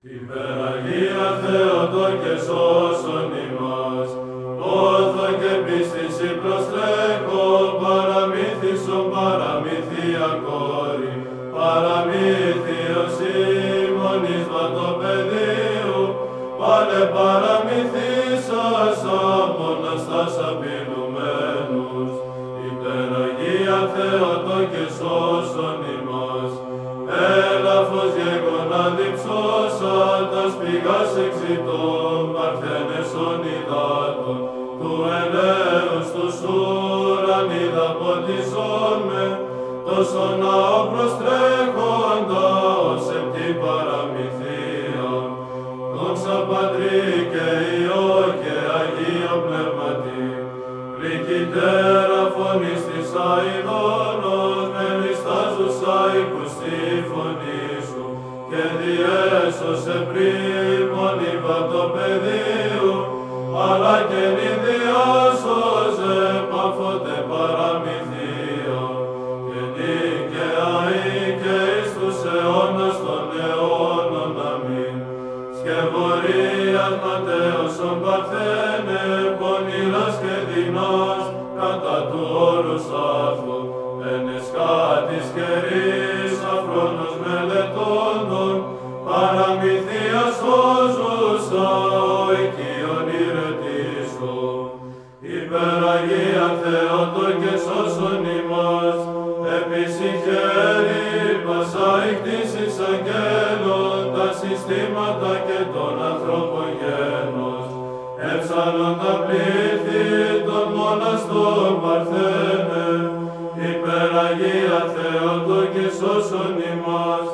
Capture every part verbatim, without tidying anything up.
Υπεραγία Θεότο και σώσον ημάς, πόθο και πίστης προστρέχω, παραμύθισον παραμύθια κόρη, παραμύθιος ημώνης βατοπεδίου, πάλε παραμυθίσας αποναστάς απειλουμένους. Υπεραγία Θεότο και σώσον ημάς, έλαφος γεγονά διψώσατας πηγάς εξητών, παρθένεσον υδάτων, του ελέους τους ουρανίδα ποτισόν με, τόσο ναό προστρέχοντα ως επτή παραμυθία. Δόξα Πατρί και Υιό και Αγίο Πνεύματι, πρικητέρα φωνής της αηδόνος, με ληστάζουσα ακουστή φωνή σου, και διέσωσε πρίμον υβατοπεδίου, αλλά και νηδιάσωσε παμφότε παραμυθία, και νίκαια ή και εις τους αιώνας των αιώνων. Αμήν. Σκευωρίας ματέωσον παρθένε, πονηράς και δεινάς, κατά του όρους άρθου, εν εσκάτης καιρής αφρόνος μελετώντων, παραμυθία σώζουσα, ο οικείον ηρετήσω. Υπεραγία Θεότο και σώσον ημάς, επισυχαίρει πασά εκτίσεις αγγέλων, τα συστήματα και των ανθρώπων γένος, έψαλον τα πλήθη των μοναστών παρθένε. Υπεραγία Θεότο και σώσον ημάς,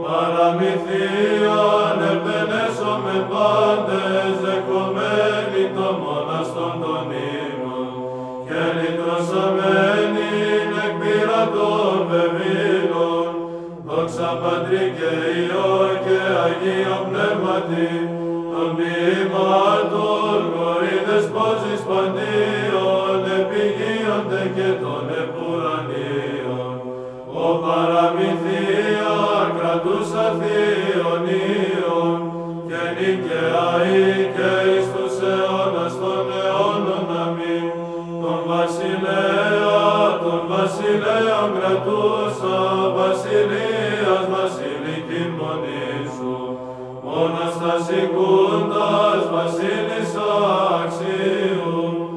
παραμυθίαν επενέσομαι πάντες, δεχομένοι των μοναστών των ύμνων, και λυτρωσαμένην εκ πειρατών βεβήλων. Δόξα Πατρί και Υιό και Αγίο Πνεύματι, των ποιημάτων κορίδες πόζεις παντίων, επιγείονται και των επουρανίων. Ο παραμυθία κρατούσα θείων ύων, και νίκαια ή και εις τους αιώνας των αιώνων. Αμήν. Τον βασιλέα, τον βασιλέων κρατούσα, βασιλείας βασιλική μονή σου, μόνος τα σηκούντας βασίλισσα αξίου.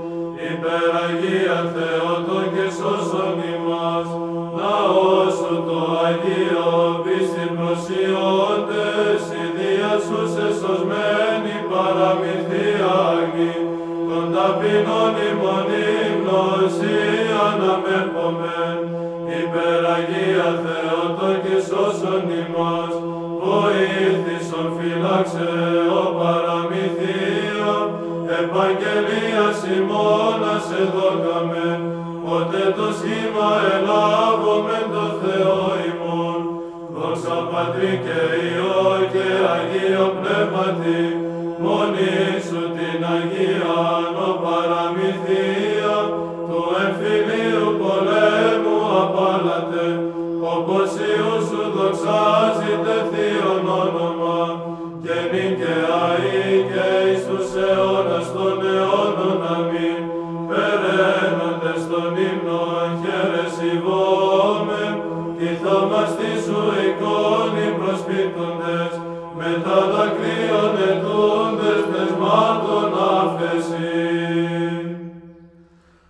Υπεραγία Θεότο και σώσον ημάς, ναός σου το Αγίο, πίστην προσιώντες, ιδία σου σε σωσμένη παραμυθία αγνή, των ταπεινών ημών ύμνος ή αναμέρχομεν. Υπεραγία Θεότο και σώσον ημάς, βοήθησον φυλάξε ο παραμυθία, επαγγελίας ημώνας εδώκαμεν, πότε το σχήμα ελάβομεν το Θεό ημών. Δόξα Πατρί και Υιό και Αγίο Πνεύματι, μόνη σου την Αγίαν ο παραμυθία, του εμφυλίου πολέμου απάλατε, όπως Υιού σου δοξάζεται θείον όνομα, και νίκαια ή και εις τους αιώνας των αιώνων. Αμήν. Περαίνοντες των ύμνων χαιρεσιβόμεν, τη θαυμαστή σου εικόνη προσπίπτοντες, με τα δακρύων ετούντες πνευμάτων άφεση.